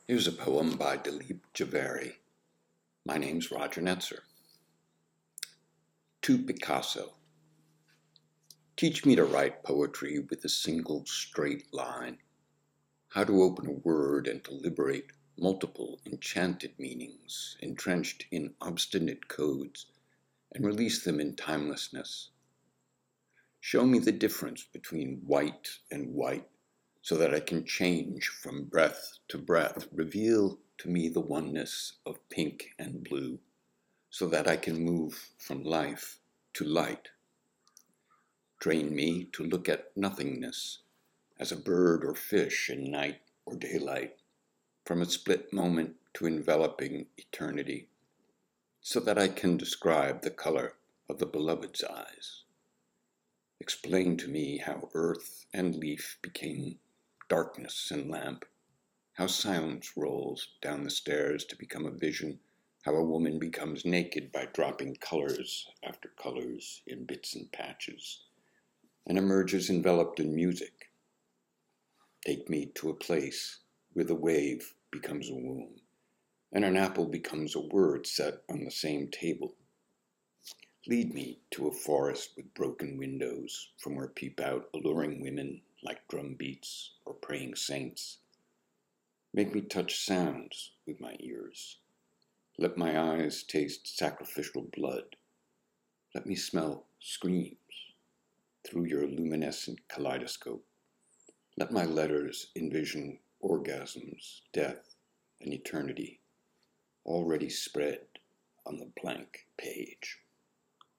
Here's a poem by Dilip Jhaveri. My name's Roger Netzer. To Picasso. Teach me to write poetry with a single straight line, how to open a word and to liberate multiple enchanted meanings entrenched in obstinate codes and release them in timelessness. Show me the difference between white and white so that I can change from breath to breath. Reveal to me the oneness of pink and blue so that I can move from life to light. Train me to look at nothingness as a bird or fish in night or daylight, from a split moment to enveloping eternity, so that I can describe the color of the beloved's eyes. Explain to me how earth and leaf became darkness and lamp, how silence rolls down the stairs to become a vision, how a woman becomes naked by dropping colors after colors in bits and patches, and emerges enveloped in music. Take me to a place where the wave becomes a womb, and an apple becomes a word set on the same table. Lead me to a forest with broken windows from where peep out alluring women like drum beats or praying saints. Make me touch sounds with my ears. Let my eyes taste sacrificial blood. Let me smell screams through your luminescent kaleidoscope. Let my letters envision orgasms, death, and eternity already spread on the blank page.